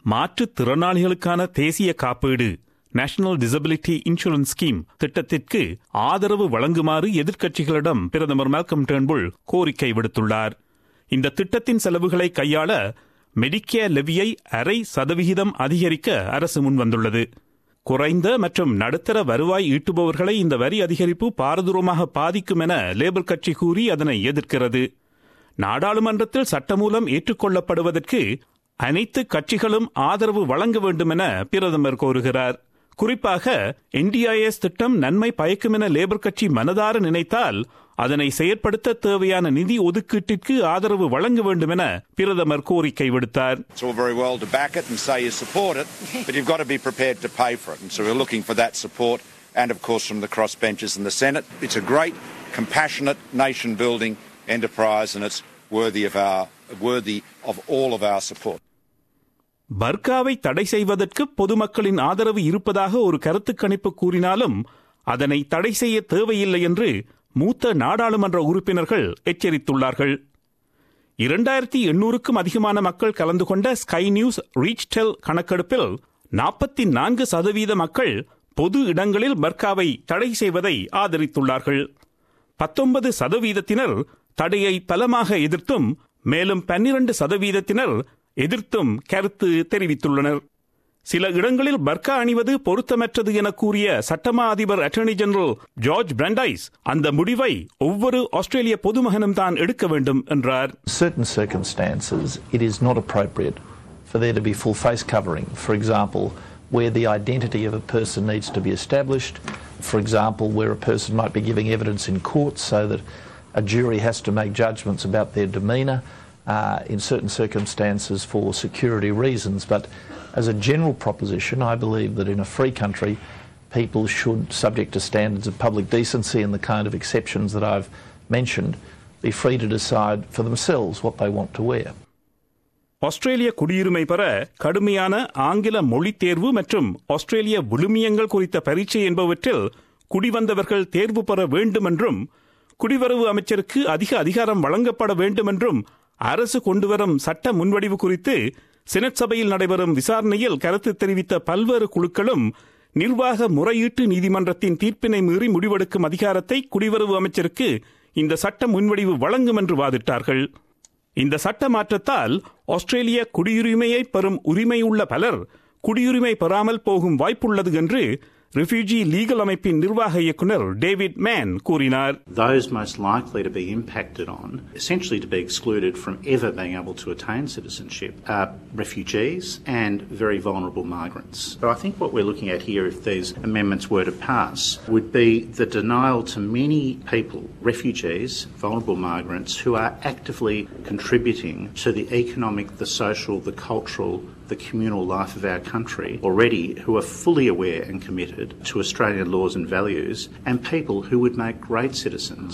மாற்றுத்திறனாளிகளுக்கான தேசிய காப்பீடு நேஷனல் டிசபிலிட்டி இன்சூரன்ஸ் ஸ்கீம் திட்டத்திற்கு ஆதரவு வழங்குமாறு எதிர்க்கட்சிகளிடம் பிரதமர் மால்கம் டர்ன்புல் கோரிக்கை விடுத்துள்ளார். இந்த திட்டத்தின் செலவுகளை கையாள மெடிக்கேர் லெவியை 0.5% அதிகரிக்க அரசு முன்வந்துள்ளது. குறைந்த மற்றும் நடுத்தர வருவாய் ஈட்டுபவர்களை இந்த வரி அதிகரிப்பு பாரதூரமாக பாதிக்கும் என லேபர் கட்சி கூறி அதனை எதிர்க்கிறது. நாடாளுமன்றத்தில் சட்டமூலம் ஏற்றுக்கொள்ளப்படுவதற்கு அனைத்து கட்சிகளும் ஆதரவு வழங்க வேண்டும் என பிரதமர் கோருகிறார். குறிப்பாக NDIS திட்டம் நன்மை பயக்கும் என லேபர் கட்சி மனதார நினைத்தால் அதனை செயற்படுத்த தேவையான நிதி ஒதுக்கீட்டிற்கு ஆதரவு வழங்க வேண்டும் என பிரதமர் கோரிக்கை விடுத்தார். It's all very well to back it and say you support it, but you've got to be prepared to pay for it. And so we're looking for that support, and of course from the crossbenchers in the Senate. It's a great, compassionate, nation-building enterprise, and it's worthy of all of our support. பர்காவை தடை செய்வதற்கு பொதுமக்களின் ஆதரவு இருப்பதாக ஒரு கருத்து கணிப்பு கூறினாலும் அதனை தடை செய்ய தேவையில்லை என்று மூத்த நாடாளுமன்ற உறுப்பினர்கள் எச்சரித்துள்ளார்கள். 2800க்கும் அதிகமான மக்கள் கலந்து கொண்ட ஸ்கை நியூஸ் ரீச் டெல் கணக்கெடுப்பில் 44% மக்கள் பொது இடங்களில் பர்காவை தடை செய்வதை ஆதரித்துள்ளார்கள். 19% தடையை பலமாக எதிர்த்தும் மேலும் 12% எதிர்த்தும் கருத்து தெரிவித்துள்ளனர். சில இடங்களில் பர்கா அணிவது பொருத்தமற்றது என கூறிய சட்டமா அதிபர் அட்டர்னி ஜெனரல் ஜார்ஜ் பிராண்டைஸ் அந்த முடிவை ஒவ்வொரு ஆஸ்திரேலிய பொதுமகனும் தான் எடுக்க வேண்டும் என்றார். Certain circumstances it is not appropriate for there to be full face covering. For example, where the identity of a person needs to be established. For example, where a person might be giving evidence in court so that a jury has to make judgments about their demeanour. In certain circumstances for security reasons, but as a general proposition I believe that in a free country people should, subject to standards of public decency and the kind of exceptions that I've mentioned, be free to decide for themselves what they want to wear. ஆஸ்திரேலிய குடியுரிமை பெற கடுமையான ஆங்கில மொழி தேர்வு மற்றும் ஆஸ்திரேலிய விழுமியங்கள் குறித்த பரீட்சை என்பவற்றில் குடிவந்தவர்கள் தேர்வு பெற வேண்டும் என்றும் குடிவரவு அமைச்சருக்கு அதிக அதிகாரம் வழங்கப்பட வேண்டும் என்றும் அரசு கொண்டுவரும் சட்ட முன்வடிவு குறித்து செனட் சபையில் நடைபெறும் விசாரணையில் கருத்து தெரிவித்த பல்வேறு குழுக்களும் நிர்வாக முறையீட்டு நீதிமன்றத்தின் தீர்ப்பினை மீறி முடிவெடுக்கும் அதிகாரத்தை குடிவரவு அமைச்சருக்கு இந்த சட்ட முன்வடிவு வழங்கும் என்று வாதிட்டார்கள். இந்த சட்ட மாற்றத்தால் ஆஸ்திரேலிய குடியுரிமையை பெறும் உரிமையுள்ள பலர் குடியுரிமை பெறாமல் போகும் வாய்ப்புள்ளது என்று ரெஃப்யூஜி லீகல் அமைப்பின் நிர்வாக இயக்குனர் டேவிட் மேன் கூறினார். Those most likely to be impacted on, essentially to be excluded from ever being able to attain citizenship, are refugees and very vulnerable migrants. So I think what we're looking at here, if these amendments were to pass, would be the denial to many people, refugees, vulnerable migrants, who are actively contributing to the economic, the social, the cultural, the communal life of our country already, who are fully aware and committed to Australian laws and values, and people who would make great citizens.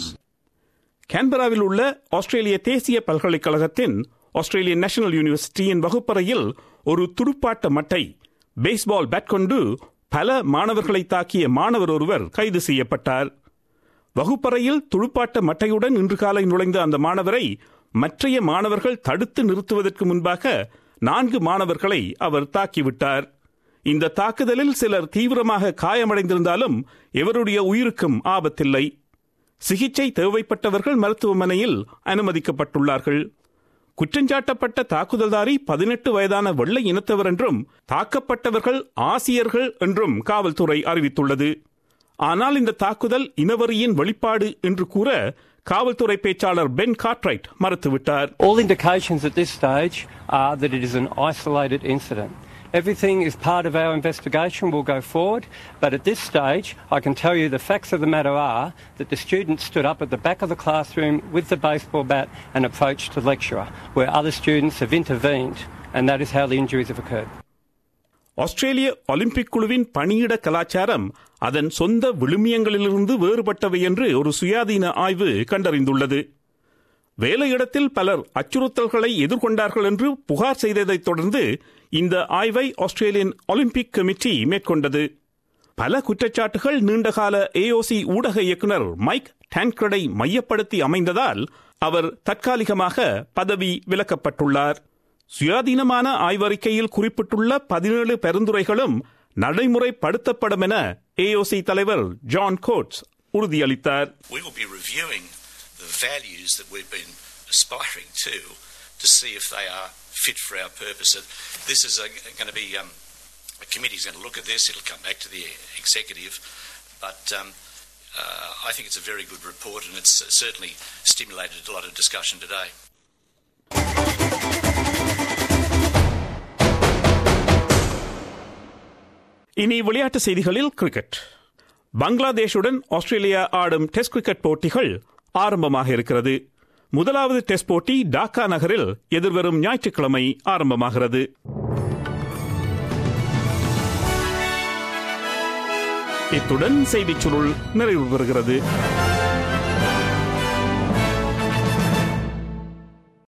கேன்பராவில் உள்ள ஆஸ்திரேலிய தேசிய பல்கலைக்கழகத்தின் Australian national யூனிவர்சிட்டியின் வகுப்பறையில் ஒரு துடுப்பாட்ட மட்டை baseball bad கொண்டு பல மாணவர்களை தாக்கிய மாணவர் ஒருவர் கைது செய்யப்பட்டார். வகுப்பறையில் துடுப்பாட்ட மட்டையுடன் இன்று காலை நுழைந்த அந்த மாணவரை மற்றைய மாணவர்கள் தடுத்து நிறுத்துவதற்கு முன்பாக 4 மாணவர்களை அவர் தாக்கிவிட்டார். இந்த தாக்குதலில் சிலர் தீவிரமாக காயமடைந்திருந்தாலும் எவருடைய உயிருக்கும் ஆபத்தில்லை. சிகிச்சை தேவைப்பட்டவர்கள் மருத்துவமனையில் அனுமதிக்கப்பட்டுள்ளார்கள். குற்றஞ்சாட்டப்பட்ட தாக்குதல்தாரி 18 வயதான வெள்ளை இனத்தவர் என்றும் தாக்கப்பட்டவர்கள் ஆசியர்கள் என்றும் காவல்துறை அறிவித்துள்ளது. ஆனால் இந்த தாக்குதல் இனவரியின் வெளிப்பாடு என்று கூற காவல்துறை பேச்சாளர் பென் கார்ட்ரைட் மறுத்துவிட்டார். All indications at this stage are that it is an isolated incident. Everything is part of our investigation. We'll go forward. But at this stage, I can tell you the facts of the matter are that the student stood up at the back of the classroom with the baseball bat and approached the lecturer, where other students have intervened, and that is how the injuries have occurred. ஆஸ்திரேலிய Olympic குழுவின் பணியிட கலாச்சாரம் அதன் சொந்த விழுமியங்களிலிருந்து வேறுபட்டவை என்று ஒரு சுயாதீன ஆய்வு கண்டறிந்துள்ளது. வேலையிடத்தில் பலர் அச்சுறுத்தல்களை எதிர்கொண்டார்கள் என்று புகார் செய்ததைத் தொடர்ந்து இந்த ஆய்வை ஆஸ்திரேலியன் ஒலிம்பிக் கமிட்டி மேற்கொண்டது. பல குற்றச்சாட்டுகள் நீண்டகால AOC ஊடக இயக்குனர் மைக் டான்க்ரடை மையப்படுத்தி அமைந்ததால் அவர் தற்காலிகமாக பதவி விலக்கப்பட்டுள்ளார். சுயாதீனமான ஆய்வறிக்கையில் குறிப்பிட்டுள்ள 17 பரிந்துரைகளும் நடைமுறைப்படுத்தப்படும் என AOC தலைவர் ஜான் கோட்ஸ் உறுதியளித்தார். We will be reviewing the values that we've been aspiring to see if they are fit for our purpose. This is going to be a committee is going to look at this. It'll come back to the executive, but I think it's a very good report, and it's certainly stimulated a lot of discussion today. இனி விளையாட்டு செய்திகளில் cricket. பங்களாதேஷுடன் Australia ஆடும் test cricket போட்டிகள் ஆரம்பமாக இருக்கிறது. முதலாவது test போட்டி டாக்கா நகரில் எதிர்வரும் ஞாயிற்றுக்கிழமை ஆரம்பமாகிறது. இத்துடன் செய்திச் சுருள் நிறைவு பெறுகிறது.